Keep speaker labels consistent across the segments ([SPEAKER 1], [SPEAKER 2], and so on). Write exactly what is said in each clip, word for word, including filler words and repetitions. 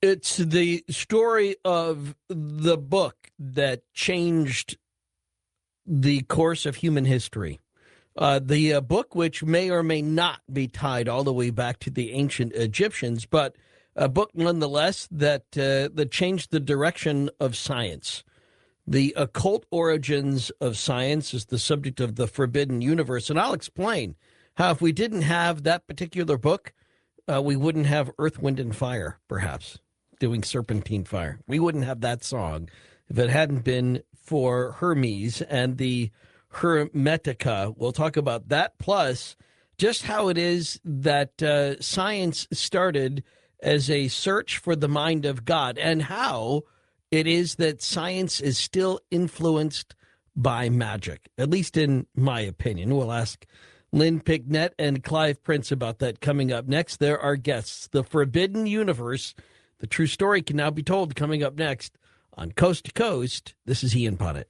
[SPEAKER 1] It's the story of the book that changed the course of human history. Uh, the uh, book, which may or may not be tied all the way back to the ancient Egyptians, but a book nonetheless that uh, that changed the direction of science. The occult origins of science is the subject of the Forbidden Universe, and I'll explain how if we didn't have that particular book, uh, we wouldn't have Earth, Wind, and Fire, perhaps, doing Serpentine Fire. We wouldn't have that song if it hadn't been for Hermes and the Hermetica. We'll talk about that, plus just how it is that uh, science started as a search for the mind of God, and how it is that science is still influenced by magic, at least in my opinion. We'll ask Lynn Pignett and Clive Prince about that coming up next. They're our guests. The Forbidden Universe, the true story can now be told, coming up next on Coast to Coast. This is Ian Punnett.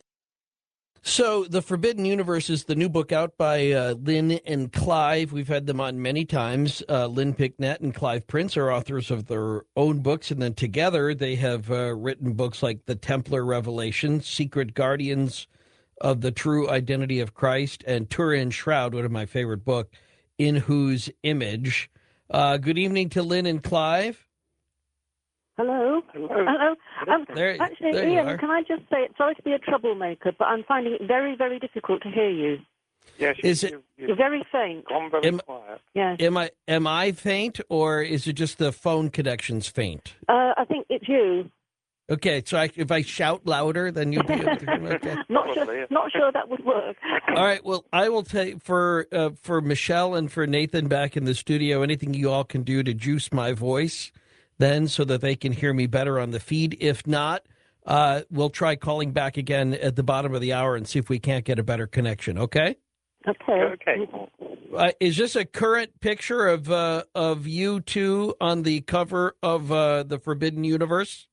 [SPEAKER 1] So The Forbidden Universe is the new book out by uh, Lynn and Clive. We've had them on many times. Uh, Lynn Pignett and Clive Prince are authors of their own books, and then together they have uh, written books like The Templar Revelation, Secret Guardians of the True Identity of Christ, and Turin Shroud, one of my favorite books, In Whose Image. Uh, good evening to Lynn and Clive.
[SPEAKER 2] Hello.
[SPEAKER 3] Hello.
[SPEAKER 2] Hello. Um,
[SPEAKER 1] There-
[SPEAKER 2] actually,
[SPEAKER 1] there you
[SPEAKER 2] Ian,
[SPEAKER 1] are.
[SPEAKER 2] can I just say, sorry to be a troublemaker, but I'm finding it very, very difficult to hear you.
[SPEAKER 3] Yes,
[SPEAKER 1] Is
[SPEAKER 3] you,
[SPEAKER 1] it-
[SPEAKER 3] you,
[SPEAKER 2] You're
[SPEAKER 3] you've
[SPEAKER 2] very faint.
[SPEAKER 3] gone very
[SPEAKER 1] Am-
[SPEAKER 3] quiet.
[SPEAKER 2] Yes.
[SPEAKER 1] Am I am I faint, or is it just the phone connection's faint?
[SPEAKER 2] Uh, I think it's you.
[SPEAKER 1] Okay, so I, if I shout louder, then you'll be able to hear me. Okay.
[SPEAKER 2] not
[SPEAKER 3] Probably,
[SPEAKER 2] sure.
[SPEAKER 3] yeah.
[SPEAKER 2] Not sure that would work.
[SPEAKER 1] All right. Well, I will take for uh, for Michelle and for Nathan back in the studio. Anything you all can do to juice my voice, then, so that they can hear me better on the feed. If not, uh, we'll try calling back again at the bottom of the hour and see if we can't get a better connection. Okay.
[SPEAKER 2] Okay.
[SPEAKER 3] Okay.
[SPEAKER 1] Uh, is this a current picture of uh, of you two on the cover of uh, the Forbidden Universe?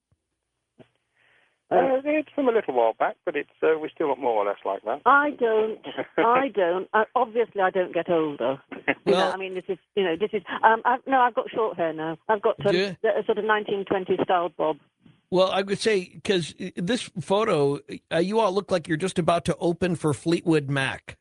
[SPEAKER 3] Uh, it's from a little while back, but it's uh, we're still more or less like that.
[SPEAKER 2] I don't. I don't. Uh, obviously, I don't get older. You
[SPEAKER 1] Well-
[SPEAKER 2] know, I mean, this is. You know, this is. Um, I've, no, I've got short hair now. I've got um,
[SPEAKER 1] Yeah.
[SPEAKER 2] a sort of nineteen twenties style bob.
[SPEAKER 1] Well, I would say, because this photo, uh, you all look like you're just about to open for Fleetwood Mac.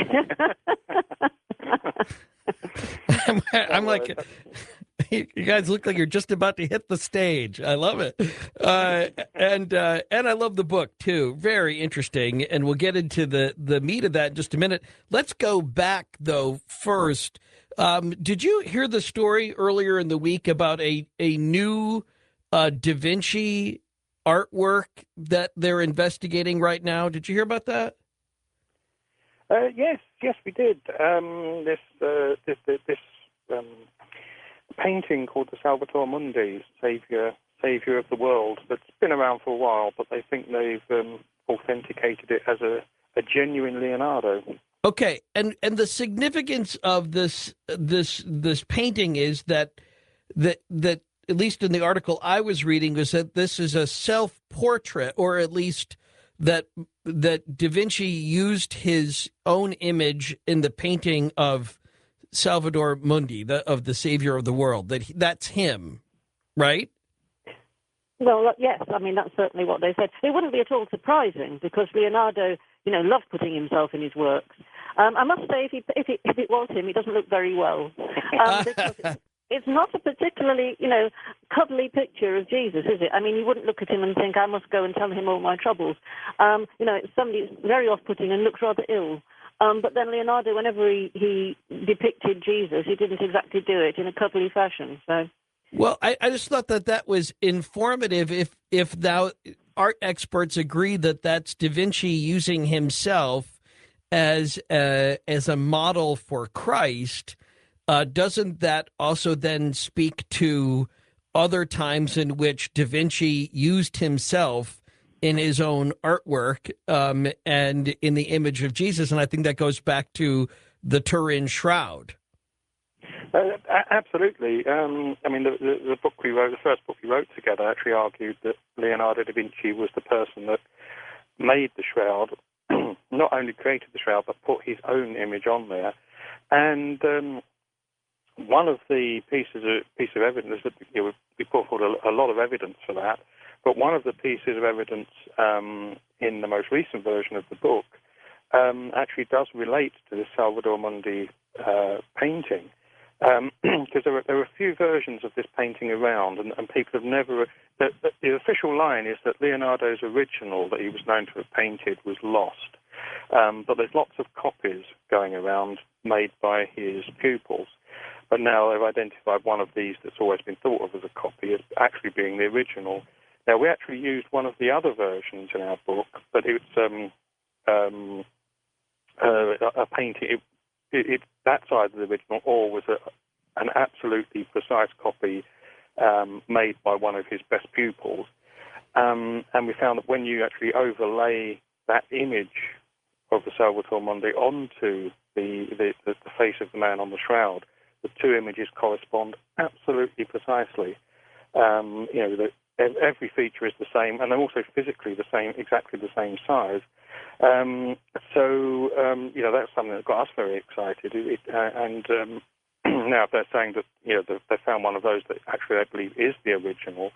[SPEAKER 1] I'm, I'm like, you guys look like you're just about to hit the stage. I love it, uh, and uh, and I love the book too. Very interesting, and we'll get into the the meat of that in just a minute. Let's go back though first. Um, did you hear the story earlier in the week about a a new uh, Da Vinci artwork that they're investigating right now? Did you hear about that?
[SPEAKER 3] Uh, yes, yes, we did. Um, this uh, this this, this um, painting called the Salvator Mundi, Savior Savior of the World, that's been around for a while, but they think they've um, authenticated it as a, a genuine Leonardo.
[SPEAKER 1] Okay, and and the significance of this this this painting is that that that at least in the article I was reading was that this is a self-portrait, or at least that that Da Vinci used his own image in the painting of Salvator Mundi, the, of the Savior of the World. That he, that's him, right?
[SPEAKER 2] Well, yes, I mean, that's certainly what they said. It wouldn't be at all surprising because Leonardo, you know, loved putting himself in his works. Um, I must say, if, he, if, it, if it was him, he doesn't look very well. Um, because it's not a particularly, you know, cuddly picture of Jesus, is it? I mean, you wouldn't look at him and think, I must go and tell him all my troubles. Um, you know, it's somebody who's very off-putting and looks rather ill. Um, but then Leonardo, whenever he, he depicted Jesus, he didn't exactly do it in a cuddly fashion, so...
[SPEAKER 1] Well, I, I just thought that that was informative. If if thou art experts agree that that's Da Vinci using himself as a, as a model for Christ, uh, doesn't that also then speak to other times in which Da Vinci used himself in his own artwork um, and in the image of Jesus? And I think that goes back to the Turin Shroud.
[SPEAKER 3] Uh, a- absolutely. Um, I mean, the, the, the book we wrote, the first book we wrote together, actually argued that Leonardo da Vinci was the person that made the shroud, not only created the shroud, but put his own image on there. And um, one of the pieces of piece of evidence that you know, we put got a, a lot of evidence for that. But one of the pieces of evidence um, in the most recent version of the book um, actually does relate to the Salvator Mundi uh, painting. Because um, there, are, there are a few versions of this painting around, and, and people have never... The, the, the official line is that Leonardo's original that he was known to have painted was lost. Um, but there's lots of copies going around made by his pupils. But now they've identified one of these that's always been thought of as a copy as actually being the original. Now, we actually used one of the other versions in our book, but it's um, um, uh, a painting. It, it, it, that side of the original, or was a, an absolutely precise copy um, made by one of his best pupils. Um, and we found that when you actually overlay that image of the Salvator Mundi onto the, the, the, the face of the man on the shroud, the two images correspond absolutely precisely. Um, you know, the, every feature is the same, and they're also physically the same, exactly the same size. Um, so, um, you know, that's something that got us very excited. It, uh, and um, now, if they're saying that, you know, they found one of those that actually they believe is the original,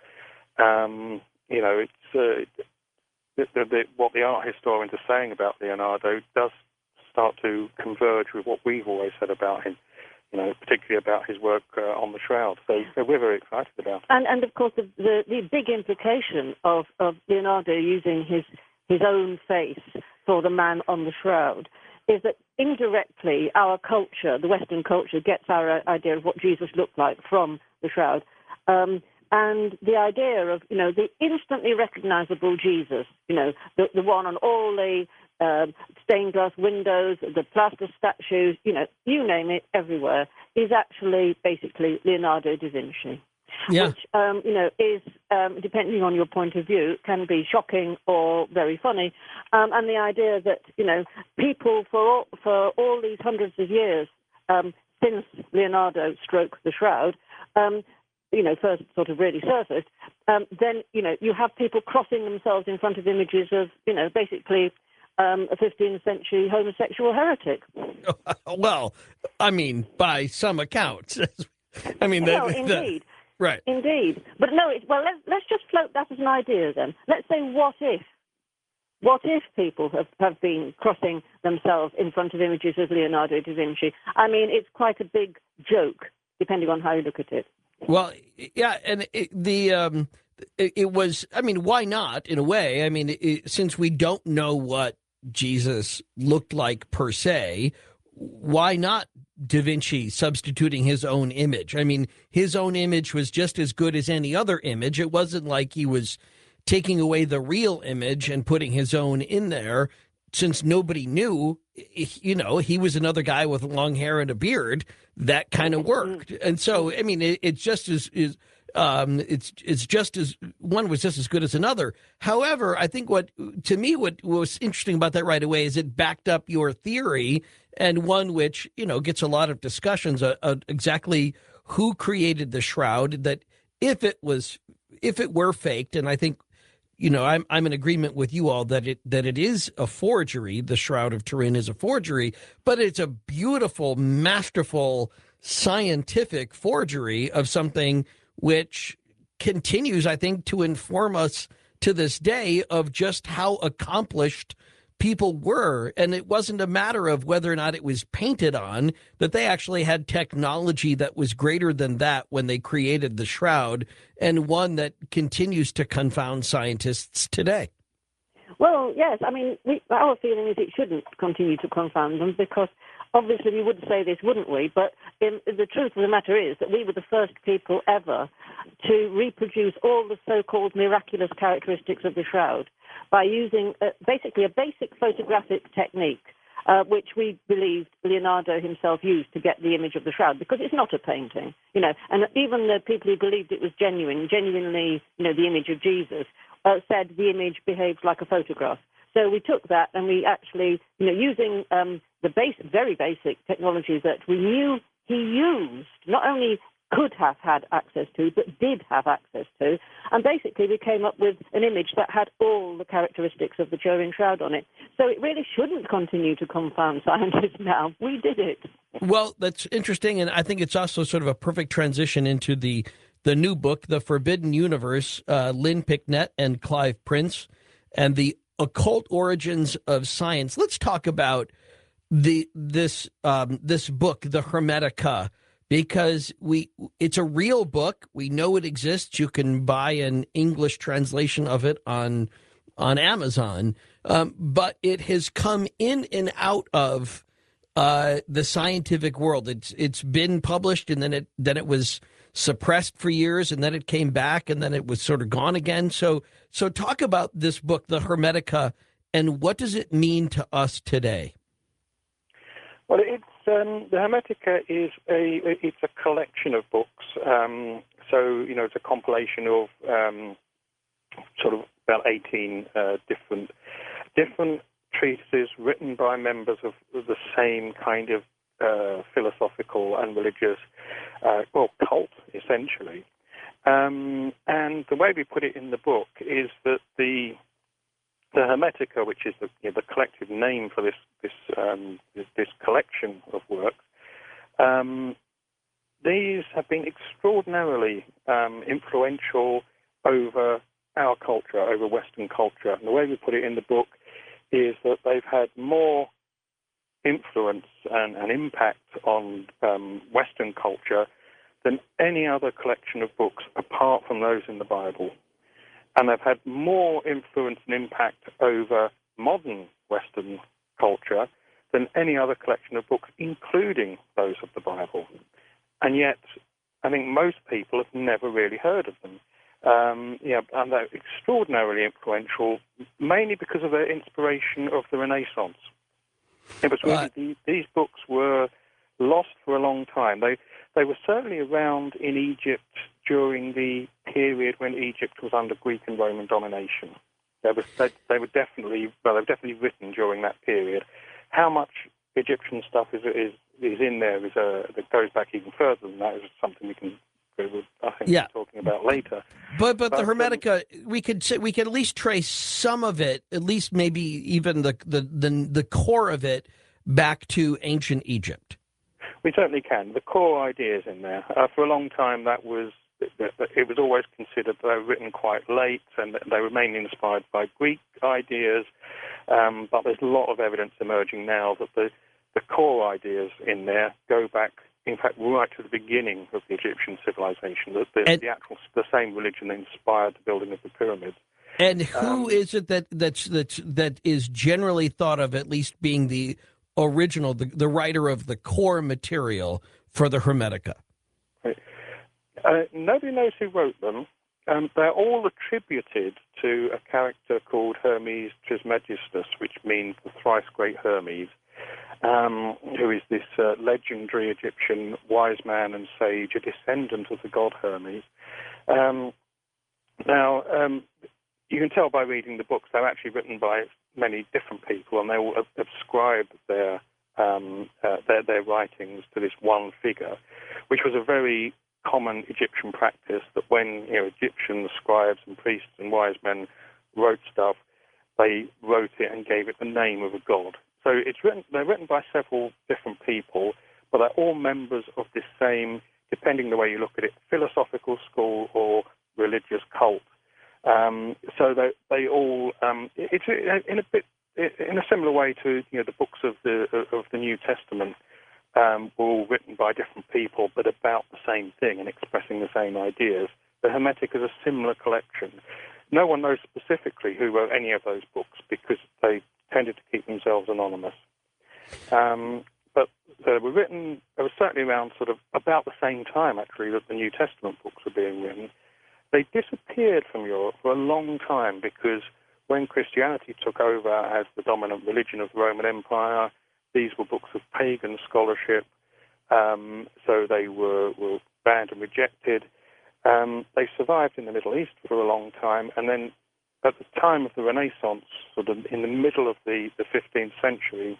[SPEAKER 3] um, you know, it's uh, the, the, the, what the art historians are saying about Leonardo does start to converge with what we've always said about him. You know, particularly about his work uh, on the shroud. So, so we're very excited about it.
[SPEAKER 2] And, and of course, the, the, the big implication of, of Leonardo using his, his own face for the man on the shroud is that indirectly our culture, the Western culture, gets our idea of what Jesus looked like from the shroud. Um, and the idea of, you know, the instantly recognizable Jesus, you know, the, the one on all the Uh, stained glass windows, the plaster statues, you know, you name it, everywhere, is actually basically Leonardo da Vinci.
[SPEAKER 1] Yeah.
[SPEAKER 2] Which, um, you know, is, um, depending on your point of view, can be shocking or very funny. Um, and the idea that, you know, people for all, for all these hundreds of years um, since Leonardo stroke the shroud, um, you know, first sort of really surfaced, um, then, you know, you have people crossing themselves in front of images of, you know, basically Um, a fifteenth century homosexual heretic.
[SPEAKER 1] Well, I mean, by some accounts. I mean,
[SPEAKER 2] well,
[SPEAKER 1] the,
[SPEAKER 2] indeed.
[SPEAKER 1] The, right.
[SPEAKER 2] Indeed. But no, it, well, let's, let's just float that as an idea then. Let's say, what if? What if people have, have been crossing themselves in front of images of Leonardo da Vinci? I mean, it's quite a big joke, depending on how you look at it.
[SPEAKER 1] Well, yeah, and it, the... Um, it, it was, I mean, why not, in a way? I mean, it, since we don't know what Jesus looked like per se, why not Da Vinci substituting his own image? I mean, his own image was just as good as any other image. It wasn't like he was taking away the real image and putting his own in there. Since nobody knew, you know, he was another guy with long hair and a beard, that kind of worked. And so, I mean, it, it's just as is. Um, it's it's just as one was just as good as another. However, I think what to me what was interesting about that right away is it backed up your theory, and one which you know gets a lot of discussions uh, uh, exactly who created the shroud. That if it was if it were faked, and I think you know I'm I'm in agreement with you all that it that it is a forgery. The Shroud of Turin is a forgery, but it's a beautiful, masterful, scientific forgery of something which continues, I think, to inform us to this day of just how accomplished people were. And it wasn't a matter of whether or not it was painted on, that they actually had technology that was greater than that when they created the shroud, and one that continues to confound scientists today.
[SPEAKER 2] Well, yes. I mean, we, our feeling is it shouldn't continue to confound them, because obviously we would say this, wouldn't we? But in, the truth of the matter is that we were the first people ever to reproduce all the so-called miraculous characteristics of the shroud by using uh, basically a basic photographic technique, uh, which we believed Leonardo himself used to get the image of the shroud, because it's not a painting, you know. And even the people who believed it was genuine, genuinely, you know, the image of Jesus, uh, said the image behaves like a photograph. So we took that and we actually, you know, using um, the base, very basic technology that we knew he used, not only could have had access to, but did have access to. And basically we came up with an image that had all the characteristics of the Turin shroud on it. So it really shouldn't continue to confound scientists now. We did it.
[SPEAKER 1] Well, that's interesting. And I think it's also sort of a perfect transition into the the new book, The Forbidden Universe, uh, Lynn Picknett and Clive Prince, and the Occult Origins of Science. Let's talk about the this um, this book, the Hermetica, because we it's a real book. We know it exists. You can buy an English translation of it on on Amazon, um, but it has come in and out of uh, the scientific world. It's it's been published, and then it then it was suppressed for years, and then it came back, and then it was sort of gone again. So so talk about this book, the Hermetica, and what does it mean to us today?
[SPEAKER 3] Well, it's um, the Hermetica is a it's a collection of books. Um, so you know, it's a compilation of um, sort of about eighteen uh, different different treatises written by members of the same kind of uh, philosophical and religious, uh, well, cult essentially. Um, and the way we put it in the book is that the The Hermetica, which is the, you know, the collective name for this this um, this, this collection of works, um, these have been extraordinarily um, influential over our culture, over Western culture. And the way we put it in the book is that they've had more influence and, and impact on um, Western culture than any other collection of books apart from those in the Bible. And they've had more influence and impact over modern Western culture than any other collection of books, including those of the Bible. And yet, I think most people have never really heard of them. Um, yeah, and they're extraordinarily influential, mainly because of their inspiration of the Renaissance. It was really, uh, the, these books were lost for a long time. They they were certainly around in Egypt during the period when Egypt was under Greek and Roman domination. They were, they, they were definitely, well, they were definitely written during that period. How much Egyptian stuff is is, is in there is a, that goes back even further than that is something we can, I think,
[SPEAKER 1] yeah.
[SPEAKER 3] be talking about later.
[SPEAKER 1] But but, but the Hermetica,
[SPEAKER 3] um,
[SPEAKER 1] we could say, we could at least trace some of it, at least maybe even the the the, the core of it, back to ancient Egypt.
[SPEAKER 3] We certainly can. The core ideas in there. Uh, for a long time, that was it was always considered they were written quite late, and they were mainly inspired by Greek ideas. Um, but there's a lot of evidence emerging now that the the core ideas in there go back, in fact, right to the beginning of the Egyptian civilization. That the, the actual the same religion that inspired the building of the pyramids.
[SPEAKER 1] And who
[SPEAKER 3] um,
[SPEAKER 1] is it that that's that's that is generally thought of at least being the original, the, the writer of the core material for the Hermetica?
[SPEAKER 3] Uh, nobody knows who wrote them. Um, they're all attributed to a character called Hermes Trismegistus, which means the thrice great Hermes, um, who is this uh, legendary Egyptian wise man and sage, a descendant of the god Hermes. Um, now, um, you can tell by reading the books they're actually written by many different people, and they all ascribe their um, uh, their, their writings to this one figure, which was a very common Egyptian practice, that when you know Egyptian scribes and priests and wise men wrote stuff, they wrote it and gave it the name of a god. So it's written, they're written by several different people, but they're all members of this same, depending the way you look at it, philosophical school or religious cult. Um, so they, they all, um, it's in a bit, in a similar way to you know the books of the of the New Testament. Um, were all written by different people, but about the same thing and expressing the same ideas. The Hermetic is a similar collection. No one knows specifically who wrote any of those books because they tended to keep themselves anonymous. Um, but they were written, they were certainly around sort of about the same time, actually, that the New Testament books were being written. They disappeared from Europe for a long time because when Christianity took over as the dominant religion of the Roman Empire, these were books of pagan scholarship, um, so they were, were banned and rejected. Um, they survived in the Middle East for a long time, and then at the time of the Renaissance, sort of in the middle of the, the fifteenth century,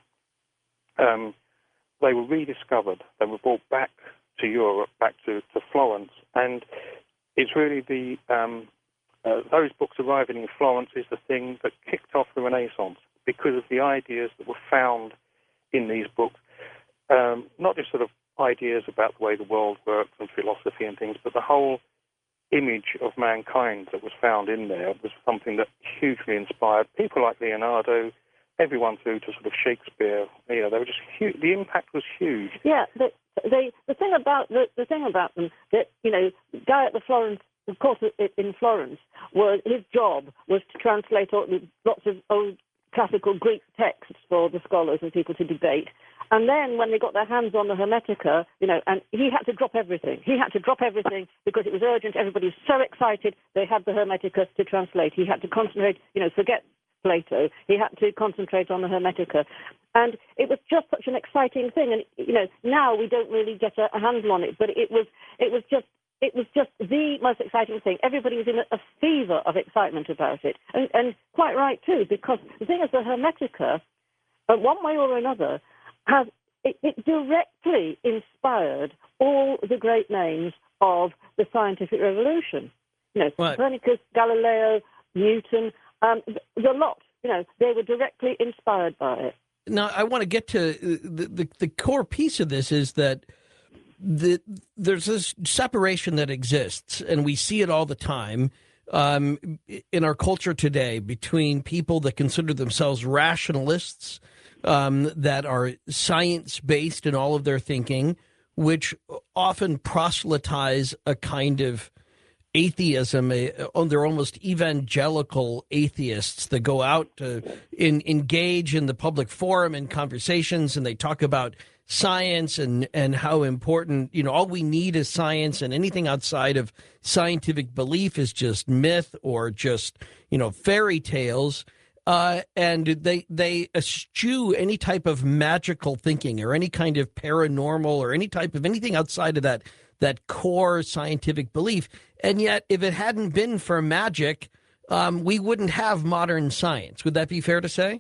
[SPEAKER 3] um, they were rediscovered. They were brought back to Europe, back to, to Florence, and it's really the um, uh, those books arriving in Florence is the thing that kicked off the Renaissance because of the ideas that were found in these books, um, not just sort of ideas about the way the world works and philosophy and things, but the whole image of mankind that was found in there was something that hugely inspired people like Leonardo, everyone through to sort of Shakespeare. You know, they were just huge. The impact was huge.
[SPEAKER 2] Yeah, the, they, the thing about the, the thing about them that you know, Guy at the Florence, of course, in Florence, was his job was to translate all, lots of old classical Greek texts for the scholars and people to debate. And then when they got their hands on the Hermetica, you know, and he had to drop everything. He had to drop everything because it was urgent. Everybody was so excited they had the Hermetica to translate. He had to concentrate, you know, forget Plato. He had to concentrate on the Hermetica. And it was just such an exciting thing. And, you know, now we don't really get a, a handle on it, but it was, it was just, it was just the most exciting thing. Everybody was in a, a fever of excitement about it. And, and quite right, too, because the thing is, the Hermetica, uh, one way or another, has it, it directly inspired all the great names of the scientific revolution. You know,
[SPEAKER 1] Right.
[SPEAKER 2] Copernicus, Galileo, Newton, um, the, the lot. You know, they were directly inspired by it.
[SPEAKER 1] Now, I want to get to the, the, the core piece of this is that the, there's this separation that exists, and we see it all the time um, in our culture today between people that consider themselves rationalists, um, that are science-based in all of their thinking, which often proselytize a kind of atheism. A, they're almost evangelical atheists that go out to in, engage in the public forum and conversations, and they talk about science and, and how important, you know, all we need is science, and anything outside of scientific belief is just myth or just, you know, fairy tales. Uh, and they they eschew any type of magical thinking or any kind of paranormal or any type of anything outside of that that core scientific belief. And yet, if it hadn't been for magic, um, we wouldn't have modern science. Would that be fair to say?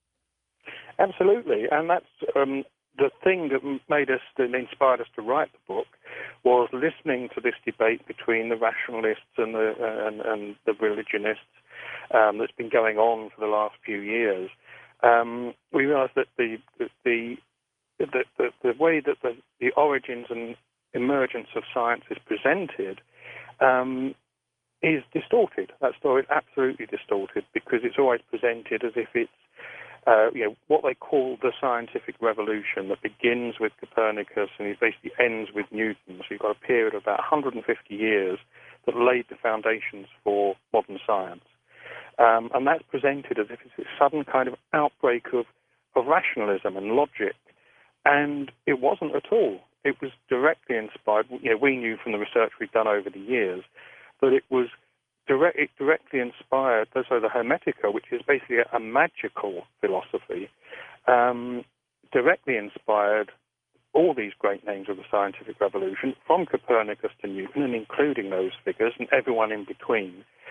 [SPEAKER 3] Absolutely, and that's um, the thing that made us, that inspired us to write the book, was listening to this debate between the rationalists and the and, and the religionists um, that's been going on for the last few years. Um, we realised that the the the, the, the, the way that the, the origins and emergence of science is presented um, is distorted. That story is absolutely distorted because it's always presented as if it's Uh, you know, what they call the scientific revolution that begins with Copernicus and it basically ends with Newton. So you've got a period of about one hundred fifty years that laid the foundations for modern science. Um, and that's presented as if it's a sudden kind of outbreak of, of rationalism and logic. And it wasn't at all. It was directly inspired. You know, we knew from the research we'd done over the years that it was Direct, it directly inspired, so the Hermetica, which is basically a, a magical philosophy, um, directly inspired all these great names of the scientific revolution, from Copernicus to Newton, and including those figures and everyone in between.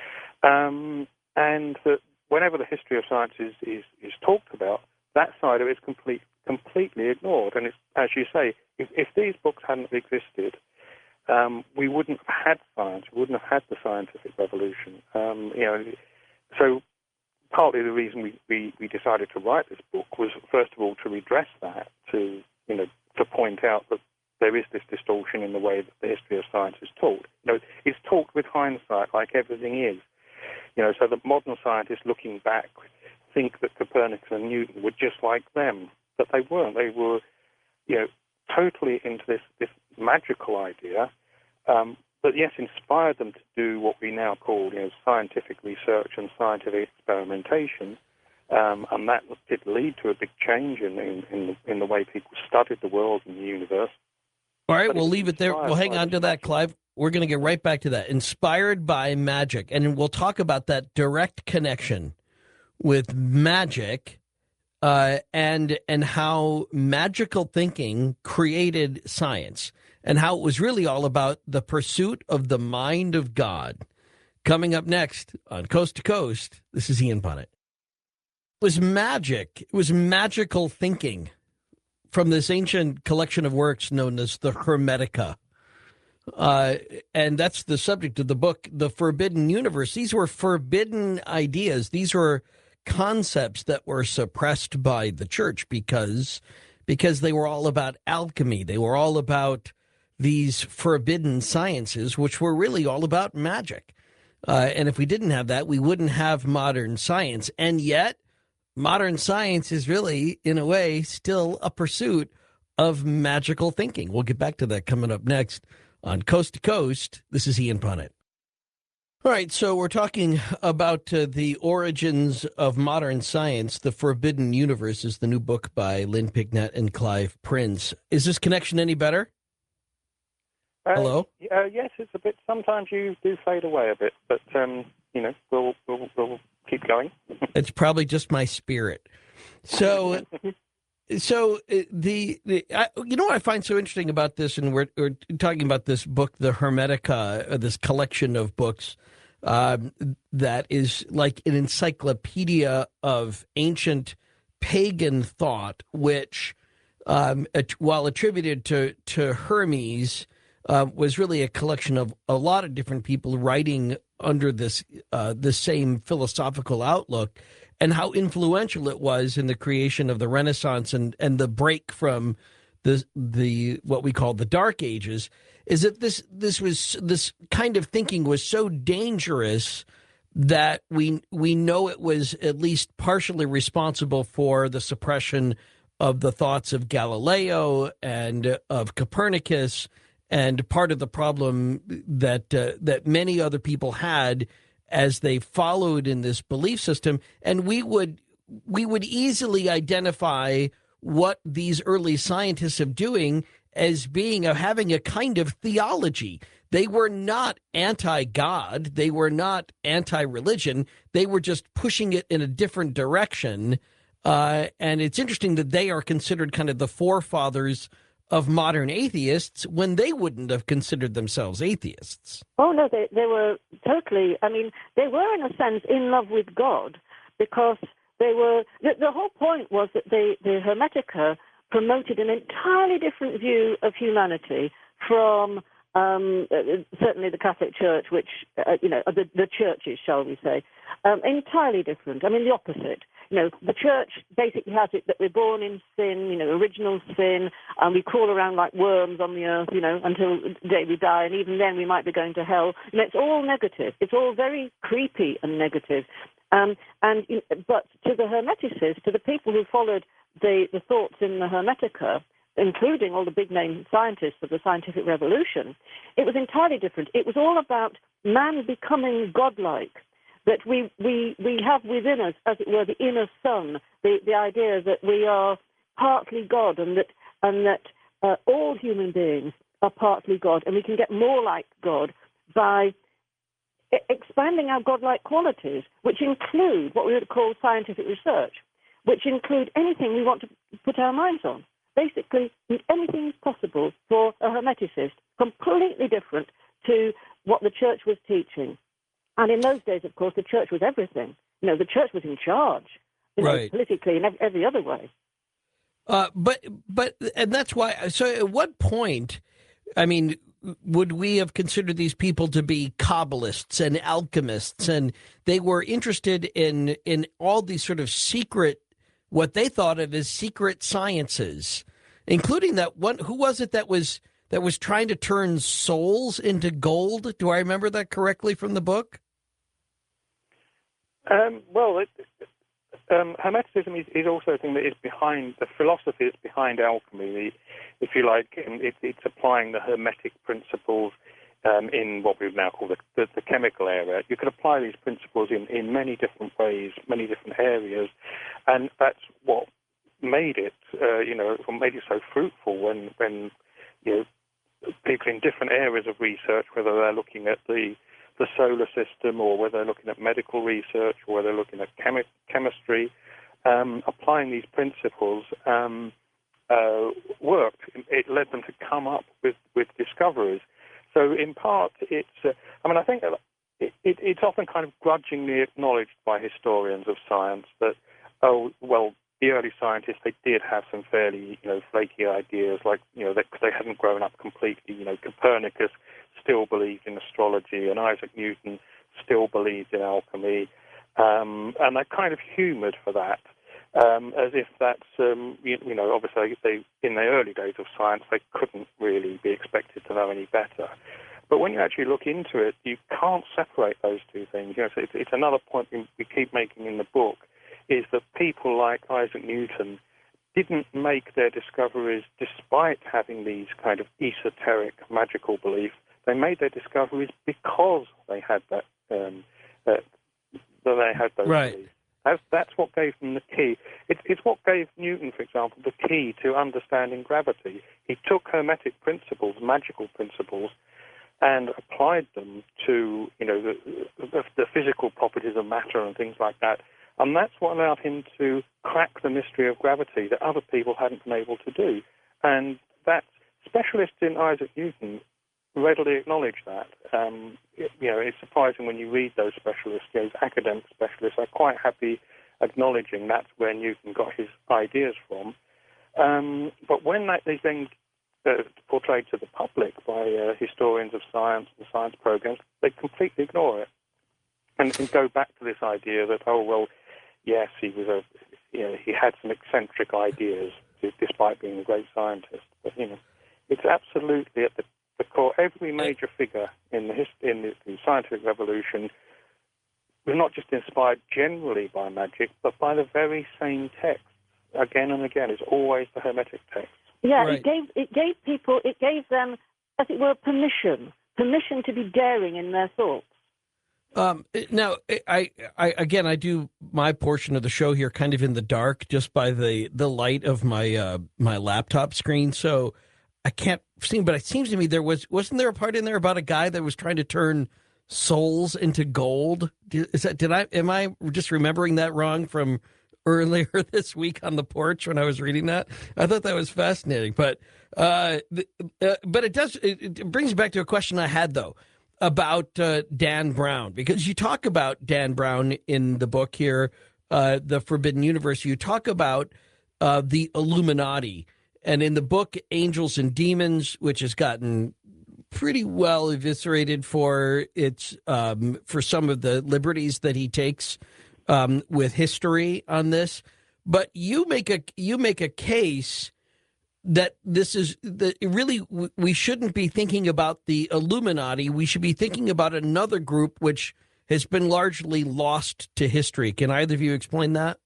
[SPEAKER 3] Um, and that whenever the history of science is, is, is talked about, that side of it is complete, completely ignored. And it's, as you say, if, if these books hadn't existed, Um, we wouldn't have had science. We wouldn't have had the scientific revolution. Um, you know, so partly the reason we, we, we decided to write this book was, first of all, to redress that, to you know, to point out that there is this distortion in the way that the history of science is taught. You know, it's taught with hindsight, like everything is. You know, so that modern scientists looking back think that Copernicus and Newton were just like them, but they weren't. They were, you know, totally into this, this magical idea, um, but yes, inspired them to do what we now call, you know, scientific research and scientific experimentation, um, and that did lead to a big change in in, in, the, in the way people studied the world and the universe.
[SPEAKER 1] All right,
[SPEAKER 3] But
[SPEAKER 1] we'll leave it there. We'll hang on to that, Clive. We're going to get right back to that. Inspired by magic, and we'll talk about that direct connection with magic. Uh, and and how magical thinking created science, and how it was really all about the pursuit of the mind of God. Coming up next on Coast to Coast, this is Ian Punnett. It was magic. It was magical thinking from this ancient collection of works known as the Hermetica. Uh, and that's the subject of the book, The Forbidden Universe. These were forbidden ideas. These were concepts that were suppressed by the church because because they were all about alchemy. They were all about these forbidden sciences, which were really all about magic. Uh, and if we didn't have that, we wouldn't have modern science. And yet, modern science is really, in a way, still a pursuit of magical thinking. We'll get back to that coming up next on Coast to Coast. This is Ian Punnett. All right, so we're talking about uh, the origins of modern science. The Forbidden Universe is the new book by Lynn Pignett and Clive Prince. Is this connection any better?
[SPEAKER 3] Uh,
[SPEAKER 1] Hello?
[SPEAKER 3] Uh, yes, it's a bit. Sometimes you do fade away a bit, but um, you know, we'll we'll, we'll keep going.
[SPEAKER 1] It's probably just my spirit. So, so uh, the, the I, you know what I find so interesting about this, and we're, we're talking about this book, the Hermetica, uh, this collection of books um, that is like an encyclopedia of ancient pagan thought, which, um, at, while attributed to to Hermes, Uh, was really a collection of a lot of different people writing under this uh, the same philosophical outlook, and how influential it was in the creation of the Renaissance and and the break from the the what we call the Dark Ages. Is that this this was this kind of thinking was so dangerous that we we know it was at least partially responsible for the suppression of the thoughts of Galileo and of Copernicus. And part of the problem that uh, that many other people had as they followed in this belief system, and we would we would easily identify what these early scientists are doing as being of having a kind of theology. They were not anti-God. They were not anti-religion. They were just pushing it in a different direction. Uh, and it's interesting that they are considered kind of the forefathers of modern atheists when they wouldn't have considered themselves atheists.
[SPEAKER 2] Oh, no, they, they were totally, I mean, they were in a sense in love with God because they were, the, the whole point was that they, the Hermetica promoted an entirely different view of humanity from um, uh, certainly the Catholic Church, which, uh, you know, the, the churches, shall we say, um, entirely different. I mean, the opposite. You know, the church basically has it that we're born in sin, you know, original sin, and we crawl around like worms on the earth, you know, until the day we die, and even then we might be going to hell. And it's all negative. It's all very creepy and negative. Um, and but to the Hermeticists, to the people who followed the, the thoughts in the Hermetica, including all the big-name scientists of the scientific revolution, it was entirely different. It was all about man becoming godlike. That we, we, we have within us, as it were, the inner sun, the, the idea that we are partly God and that, and that uh, all human beings are partly God, and we can get more like God by e- expanding our godlike qualities, which include what we would call scientific research, which include anything we want to put our minds on. Basically, anything is possible for a Hermeticist, completely different to what the church was teaching. And in those days, of course, the church was everything. You know, the church was in charge, you know,
[SPEAKER 1] right,
[SPEAKER 2] politically and every other way.
[SPEAKER 1] Uh, but, but, and that's why, so at what point, I mean, would we have considered these people to be Kabbalists and alchemists, and they were interested in, in all these sort of secret, what they thought of as secret sciences, including that one, who was it that was, that was trying to turn souls into gold? Do I remember that correctly from the book?
[SPEAKER 3] Um, well, it, um, Hermeticism is, is also a thing that is behind, the philosophy is behind alchemy, if you like, and it, it's applying the Hermetic principles um, in what we would now call the, the, the chemical area. You could apply these principles in, in many different ways, many different areas, and that's what made it, uh, you know, what made it so fruitful when, when, you know, people in different areas of research, whether they're looking at the the solar system, or whether they're looking at medical research, or whether they're looking at chemi- chemistry, um, applying these principles um, uh, worked. It led them to come up with, with discoveries. So in part, it's, uh, I mean, I think it, it, it's often kind of grudgingly acknowledged by historians of science that, oh, well, the early scientists, they did have some fairly, you know, flaky ideas, like, you know, that they hadn't grown up completely. You know, Copernicus still believed in astrology, and Isaac Newton still believed in alchemy, um, and they're kind of humoured for that. um, as if that's, um, you, you know, obviously they, in the early days of science, they couldn't really be expected to know any better. But when you actually look into it, you can't separate those two things. You know, so it's, it's another point we keep making in the book, is that people like Isaac Newton didn't make their discoveries despite having these kind of esoteric, magical beliefs. They made their discoveries because they had that, um, that, that they had those
[SPEAKER 1] right.
[SPEAKER 3] beliefs. That's, that's what gave them the key. It, it's what gave Newton, for example, the key to understanding gravity. He took Hermetic principles, magical principles, and applied them to, you know, the, the, the physical properties of matter and things like that. And that's what allowed him to crack the mystery of gravity that other people hadn't been able to do. And that specialists in Isaac Newton readily acknowledge that. Um, it, you know, it's surprising when you read those specialists, those academic specialists are quite happy acknowledging that's where Newton got his ideas from. Um, but when that is then uh, portrayed to the public by uh, historians of science and science programs, they completely ignore it and, and go back to this idea that, oh, well, yes, he was a, you know, he had some eccentric ideas despite being a great scientist. But, you know, it's absolutely at the The core, every major figure in the, hist- in the, the scientific revolution was not just inspired generally by magic, but by the very same text. Again and again, it's always the Hermetic text.
[SPEAKER 2] Yeah,
[SPEAKER 1] Right.
[SPEAKER 2] it gave it gave people, it gave them, as it were, permission, permission to be daring in their thoughts.
[SPEAKER 1] Um, now, I, I again, I do my portion of the show here kind of in the dark, just by the the light of my uh, my laptop screen. So I can't see, but it seems to me there was wasn't there a part in there about a guy that was trying to turn souls into gold? Is that did I am I just remembering that wrong from earlier this week on the porch when I was reading that? I thought that was fascinating, but uh, uh but it does it, it brings back to a question I had though about uh, Dan Brown, because you talk about Dan Brown in the book here, uh, The Forbidden Universe. You talk about uh, the Illuminati. And in the book, Angels and Demons, which has gotten pretty well eviscerated for its um, for some of the liberties that he takes um, with history on this, but you make a you make a case that this is that really we shouldn't be thinking about the Illuminati. We should be thinking about another group which has been largely lost to history. Can either of you explain that?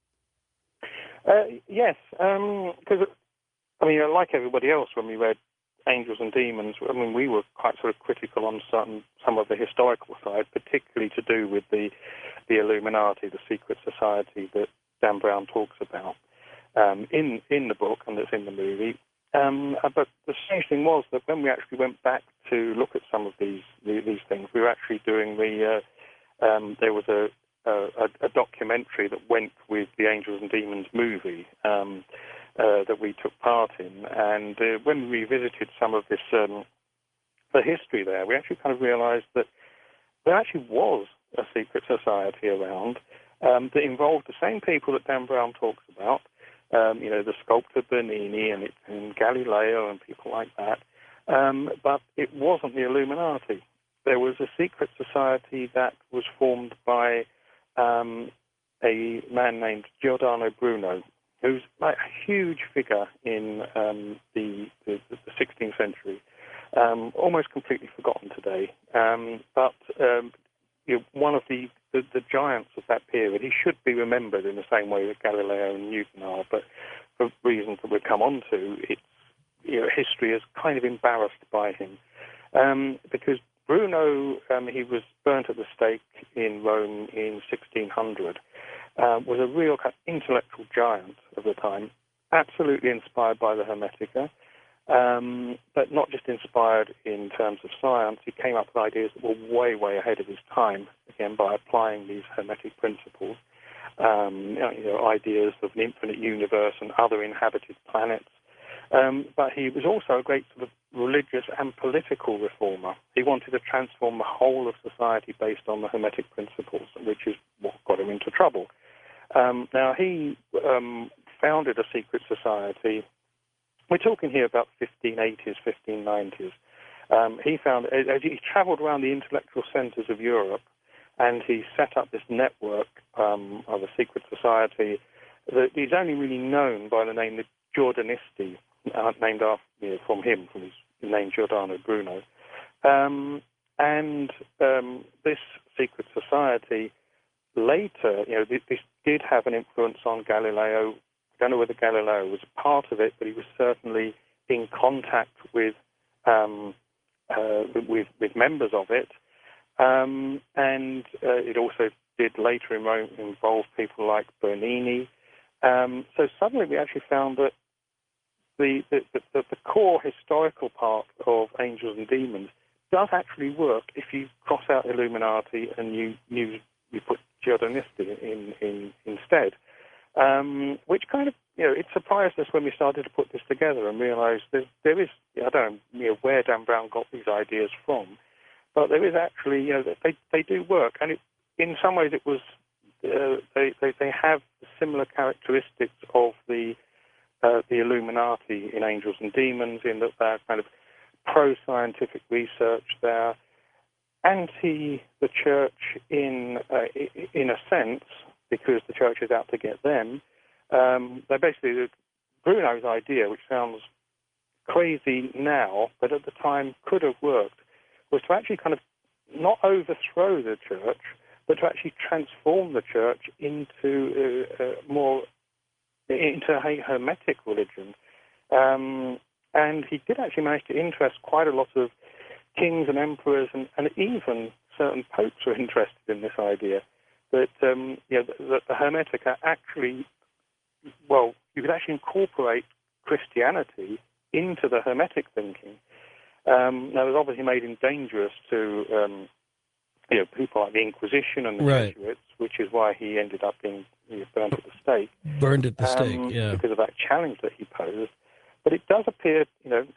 [SPEAKER 3] Uh, yes, because. Um, I mean, like everybody else, when we read Angels and Demons, I mean, we were quite sort of critical on certain, some of the historical side, particularly to do with the, the Illuminati, the secret society that Dan Brown talks about um, in in the book and that's in the movie. Um, but the strange thing was that when we actually went back to look at some of these these things, we were actually doing the. Uh, um, there was a, a a documentary that went with the Angels and Demons movie. Um, Uh, that we took part in, and uh, when we revisited some of this, um, the history there, we actually kind of realised that there actually was a secret society around um, that involved the same people that Dan Brown talks about, um, you know, the sculptor Bernini and, it, and Galileo and people like that, um, but it wasn't the Illuminati. There was a secret society that was formed by um, a man named Giordano Bruno, who's like a huge figure in um, the, the, the sixteenth century, um, almost completely forgotten today. Um, but um, you know, one of the, the, the giants of that period, he should be remembered in the same way that Galileo and Newton are, but for reasons that we'll come on to, it's, you know, history is kind of embarrassed by him. Um, because Bruno, um, he was burnt at the stake in Rome in sixteen hundred. Uh, was a real kind of intellectual giant of the time, absolutely inspired by the Hermetica, um, but not just inspired in terms of science. He came up with ideas that were way, way ahead of his time, again, by applying these Hermetic principles, um, you know, ideas of an infinite universe and other inhabited planets. Um, but he was also a great sort of religious and political reformer. He wanted to transform the whole of society based on the Hermetic principles, which is what got him into trouble. Um, now, he um, founded a secret society. We're talking here about fifteen eighties, fifteen nineties. Um, he found, as he travelled around the intellectual centres of Europe, and he set up this network um, of a secret society that is only really known by the name the Giordanisti, uh, named after you know, from him, from his name Giordano Bruno. Um, and um, this secret society later, you know, this, this did have an influence on Galileo. I don't know whether Galileo was a part of it, but he was certainly in contact with um, uh, with, with members of it. Um, and uh, it also did later involve people like Bernini. Um, so suddenly we actually found that the, the, the, the core historical part of Angels and Demons does actually work if you cross out Illuminati and you you, you put Giordanisti in, in instead. Um, which kind of, you know, it surprised us when we started to put this together and realised there is, I don't know, you know where Dan Brown got these ideas from, but there is actually, you know, they, they do work. And it, in some ways it was, uh, they, they, they have similar characteristics of the uh, the Illuminati in Angels and Demons, in that they're kind of pro-scientific research, they're anti the church in uh, in a sense, because the church is out to get them. Um, they're basically, Bruno's idea, which sounds crazy now, but at the time could have worked, was to actually kind of not overthrow the church, but to actually transform the church into uh, uh, more into a hermetic religion. Um, and he did actually manage to interest quite a lot of kings and emperors, and, and even certain popes were interested in this idea that um, you know, that the Hermetic are actually, well, you could actually incorporate Christianity into the Hermetic thinking. Um, now, it was obviously made him dangerous to um, you know, people like the Inquisition and the
[SPEAKER 1] right.
[SPEAKER 3] Jesuits, which is why he ended up being you know, burned at the stake.
[SPEAKER 1] Burned at the
[SPEAKER 3] um,
[SPEAKER 1] stake, yeah.
[SPEAKER 3] Because of that challenge that he posed. But it does appear, you know,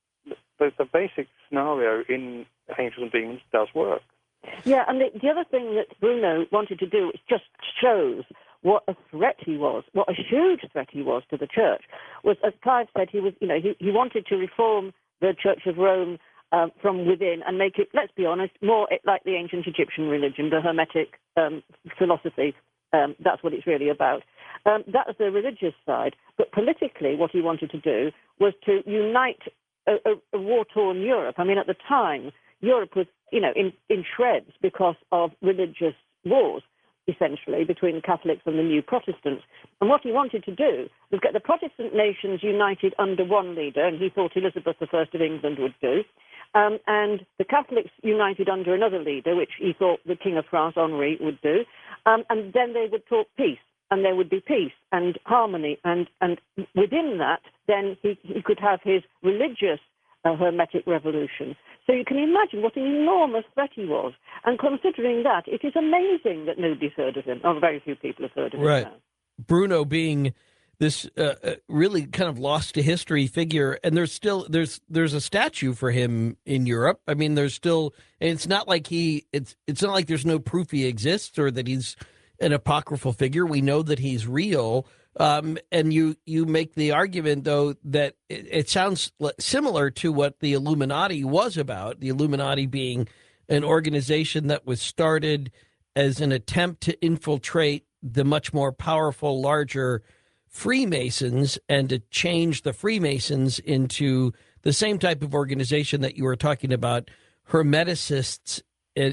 [SPEAKER 3] the, the basic scenario in Angels and Demons does work.
[SPEAKER 2] Yeah, and the, the other thing that Bruno wanted to do, which just shows what a threat he was, what a huge threat he was to the church, was, as Clive said, he was, you know, he, he wanted to reform the Church of Rome um, from within and make it, let's be honest, more like the ancient Egyptian religion, the Hermetic um, philosophy. Um, that's what it's really about. Um, that was the religious side. But politically, what he wanted to do was to unite a, a, a war-torn Europe. I mean, at the time, Europe was, you know, in, in shreds because of religious wars, essentially, between the Catholics and the new Protestants. And what he wanted to do was get the Protestant nations united under one leader, and he thought Elizabeth the First of England would do, um, and the Catholics united under another leader, which he thought the King of France, Henri, would do, um, and then they would talk peace, and there would be peace and harmony, and, and within that, then he, he could have his religious uh, Hermetic revolution. So you can imagine what an enormous threat he was. And considering that, it is amazing that nobody's heard of him, or very few people have heard of
[SPEAKER 1] right.
[SPEAKER 2] him now.
[SPEAKER 1] Bruno being this uh, really kind of lost to history figure, and there's still there's there's a statue for him in Europe. I mean, there's still, and it's not like he it's it's not like there's no proof he exists or that he's an apocryphal figure. We know that he's real. Um, and you you make the argument, though, that it, it sounds similar to what the Illuminati was about, the Illuminati being an organization that was started as an attempt to infiltrate the much more powerful, larger Freemasons and to change the Freemasons into the same type of organization that you were talking about, Hermeticists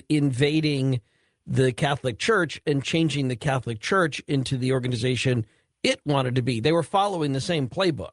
[SPEAKER 1] invading the Catholic Church and changing the Catholic Church into the organization it wanted to be. They were following the same playbook.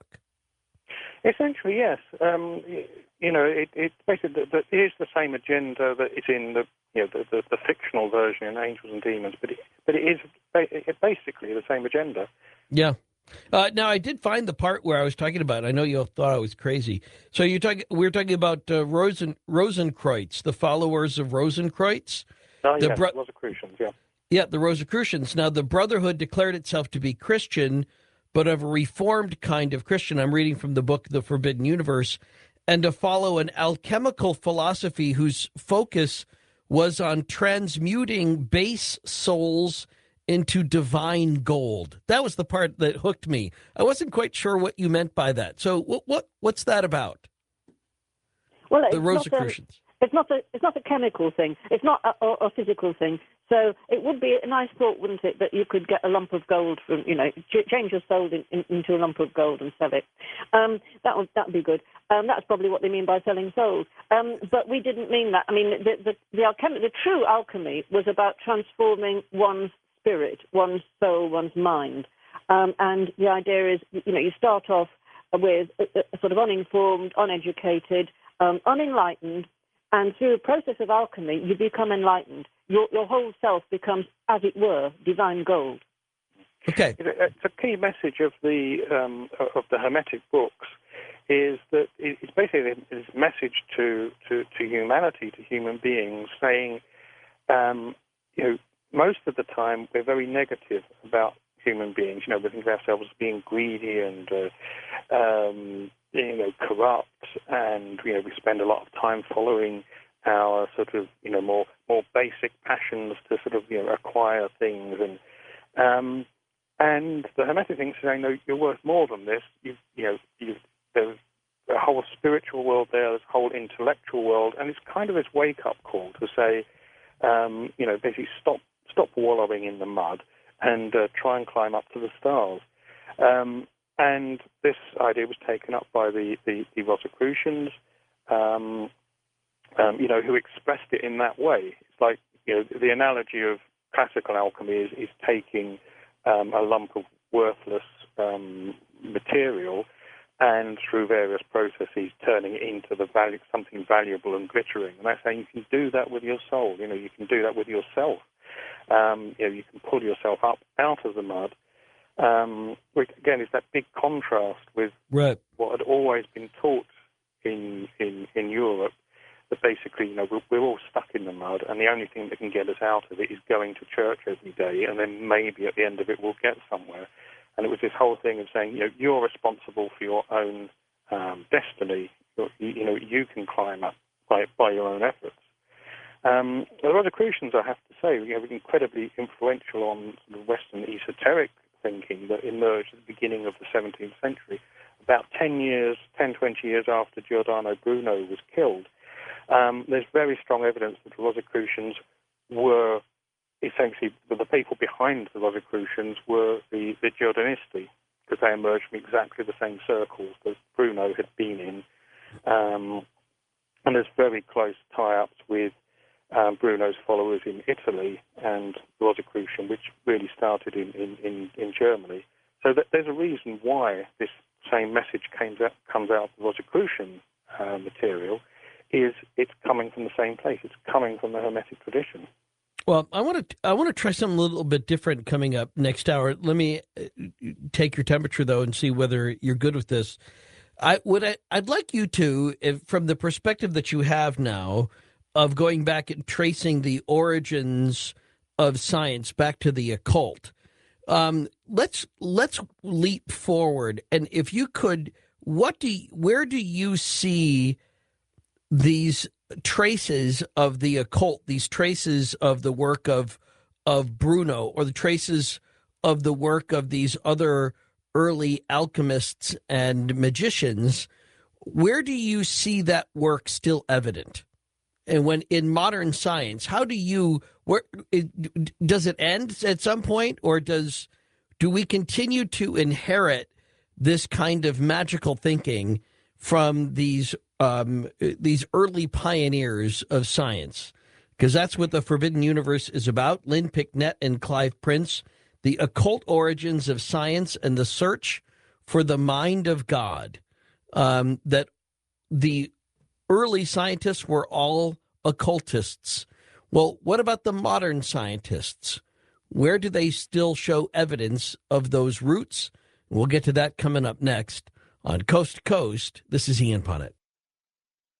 [SPEAKER 3] Essentially, yes. Um, you know, it, it basically the, the, it is the same agenda that is in the you know the, the, the fictional version in Angels and Demons, but it, but it is it, basically the same agenda.
[SPEAKER 1] Yeah. Uh, now, I did find the part where I was talking about. I know you all thought I was crazy. So you talking? We were talking about uh, Rosen Rosenkreutz, the followers of Rosenkreutz.
[SPEAKER 3] Oh,
[SPEAKER 1] the
[SPEAKER 3] yes,
[SPEAKER 1] bro-
[SPEAKER 3] Rosicrucians, yeah.
[SPEAKER 1] Yeah, the Rosicrucians. Now, the Brotherhood declared itself to be Christian, but of a reformed kind of Christian. I'm reading from the book, The Forbidden Universe, and to follow an alchemical philosophy whose focus was on transmuting base souls into divine gold. That was the part that hooked me. I wasn't quite sure what you meant by that. So what, what what's that about?
[SPEAKER 2] Well,
[SPEAKER 1] The
[SPEAKER 2] it's
[SPEAKER 1] Rosicrucians.
[SPEAKER 2] Not a, it's not a it's not a chemical thing. It's not a, a, a physical thing. So it would be a nice thought, wouldn't it, that you could get a lump of gold from, you know, ch- change your soul in, in, into a lump of gold and sell it. Um, that would that would be good. Um, that's probably what they mean by selling souls. Um, but we didn't mean that. I mean, the the, the, alchemy, the true alchemy was about transforming one's spirit, one's soul, one's mind. Um, and the idea is, you know, you start off with a, a sort of uninformed, uneducated, um, unenlightened, and through a process of alchemy, you become enlightened. Your, your whole self becomes, as it were, divine gold.
[SPEAKER 1] Okay.
[SPEAKER 3] It's a key message of the um, of the Hermetic books is that it's basically a message to, to, to humanity, to human beings, saying, um, you know, most of the time we're very negative about human beings. You know, we think of ourselves as being greedy and uh, um, you know, corrupt, and you know, we spend a lot of time following our sort of, you know, more more basic passions to sort of, you know, acquire things, and um, and the Hermetic thing is saying, no, you're worth more than this. You you know, you there's a whole spiritual world there, there's a whole intellectual world, and it's kind of this wake up call to say, um, you know, basically stop stop wallowing in the mud and uh, try and climb up to the stars. Um, and this idea was taken up by the the, the Rosicrucians. Um, Um, you know, who expressed it in that way. It's like, you know, the analogy of classical alchemy is, is taking um, a lump of worthless um, material and through various processes turning it into the value, something valuable and glittering. And that's saying you can do that with your soul. You know, you can do that with yourself. Um, you know, you can pull yourself up out of the mud. Um, which again is that big contrast with
[SPEAKER 1] right.
[SPEAKER 3] what had always been taught in in, in Europe. That basically, you know, we're, we're all stuck in the mud, and the only thing that can get us out of it is going to church every day, and then maybe at the end of it we'll get somewhere. And it was this whole thing of saying, you know, you're responsible for your own um, destiny. You're, you, you know, you can climb up by, by your own efforts. Um, the Rosicrucians, I have to say, you know, were incredibly influential on sort of Western esoteric thinking that emerged at the beginning of the seventeenth century, about ten years, ten, twenty years after Giordano Bruno was killed. Um, there's very strong evidence that the Rosicrucians were essentially, the people behind the Rosicrucians were the, the Giordanisti, because they emerged from exactly the same circles that Bruno had been in. Um, and there's very close tie-ups with um, Bruno's followers in Italy and the Rosicrucian, which really started in, in, in, in Germany. So that there's a reason why this same message came out, comes out of the Rosicrucian uh, material, is it's coming from the same place. It's coming from the Hermetic tradition.
[SPEAKER 1] Well, I want to I want to try something a little bit different coming up next hour. Let me take your temperature though and see whether you're good with this. I would I, I'd like you to, if, from the perspective that you have now of going back and tracing the origins of science back to the occult. Um, let's let's leap forward, and if you could, what do you, where do you see these traces of the occult, these traces of the work of of Bruno, or the traces of the work of these other early alchemists and magicians? Where do you see that work still evident? And when in modern science, how do you, where it, does it end at some point, or does do we continue to inherit this kind of magical thinking from these um, these early pioneers of science? Because that's what the Forbidden Universe is about. Lynn Picknett and Clive Prince, The Occult Origins of Science and the Search for the Mind of God. Um, that the early scientists were all occultists. Well, what about the modern scientists? Where do they still show evidence of those roots? We'll get to that coming up next on Coast to Coast. This is Ian Punnett.